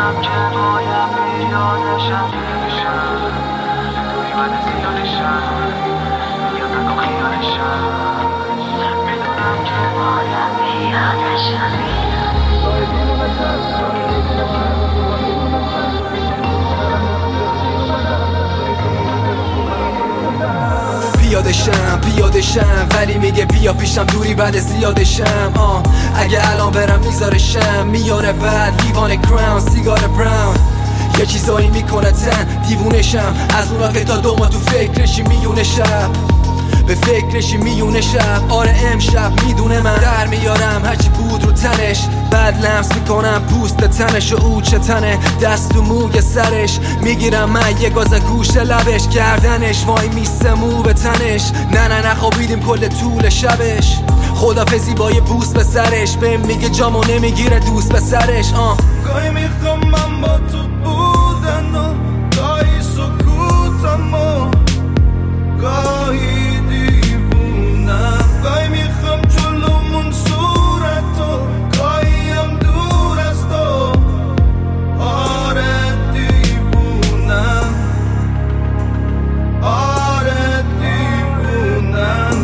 میدونم که باید بیادشم دوری بد زیادشم یا نگو خیالشم میدونم که باید بیادشم پیادشم ولی میگه بیا پیشم دوری بعد زیادشم اگه الان برم میذارشم میاره بعد لیوان کراون سیگار براون یه چیزایی میکنه تن دیوونشم از اونا که تا 2 ماه تو فکرشی میونه شب به فکرشی میونه شب آره امشب میدونه من در میارم هرچی بود رو تنش بعد لمس میکنم پوست تنش و او چه تنه دست و موی سرش میگیرم من یه گاز گوش لبش گردنش وای میسته مو به تنش نه خوابیدیم کل طول شبش خدافزی با یه بوس به سرش بهم میگه جامو نمیگیره دوست به سرش گاهی میخوام من با تو بودن و گاهی سکوتم و گاهی دیوونم گاهی میخوام جلومون صورت و گاهی هم دور از تو آره دیوونم آره دیوونم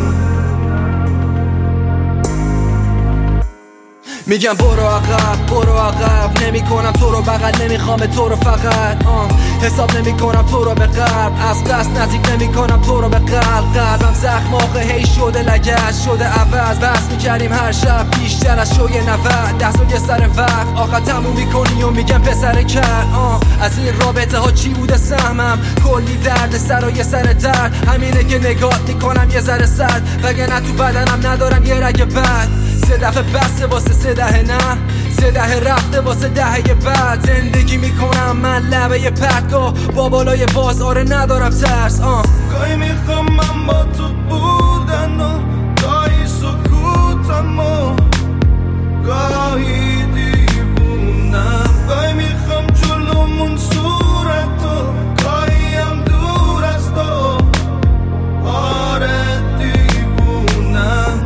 میگم برو عقب نمی کنم تو رو بغل نمیخوام تو رو فقط حساب نمی کنم تو رو به قلب از قصد نزدیک نمی کنم تو رو به قلبم زخم آخه هی شده لگد شده عوض بس میکردیم هر شب بیشتر از شوی 90 دست و یه سر وقت آخر تموم میکنی و میگم پسر کرد از این رابطه ها چی بوده سهمم کلی درد سر و یه سر درد همینه که نگاه میکنم یه ذره سرد وگرنه تو بدنم ندارم یه رگ بد 3 دفعه بسته واسه 3 دهه نه 3 دهه رفته واسه دهه بعد زندگی میکنم من لبه پرتگاه با بالای بازاره ندارم ترس گاهی میخوام من با تو بودن و گاهی سکوتم و گاهی دیوونم گاهی میخوام جلومون صورت و گاهی هم دور از تو آره دیوونم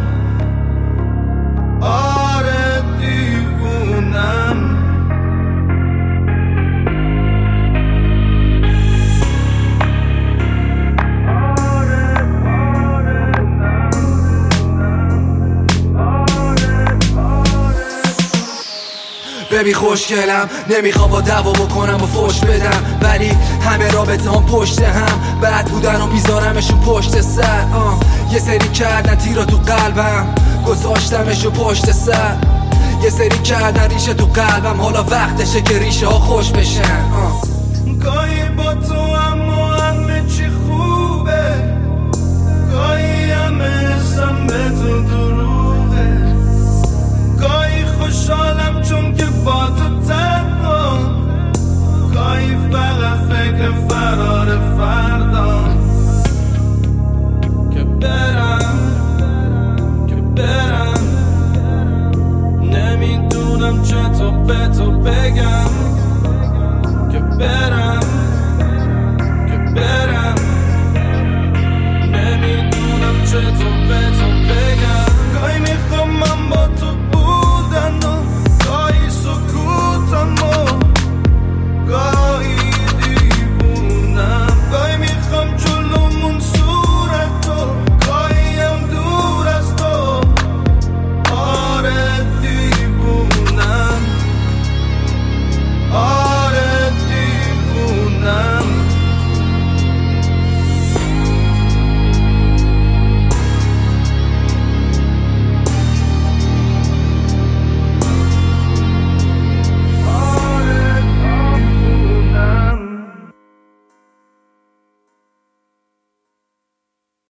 آره دیوونم ببین خوشگلم نمیخوام با دعوا بکنم و فوش بدم ولی همه رابطه هم پشت هم بعد بودن و میذارمشو پشت سر یه سری کردن تیرا تو قلبم گذاشتمشو پشت سر یه سری کردن ریشه تو قلبم حالا وقتشه که ریشه ها خوش بشن گاهی با تو همه چی خوبه گاهی همه حسم به تو دروغه گاهی خوشحالم چون که با تو تنها گاهی فقط فکر فرار فردا که برم نمیدونم چطور به تو بگم که برم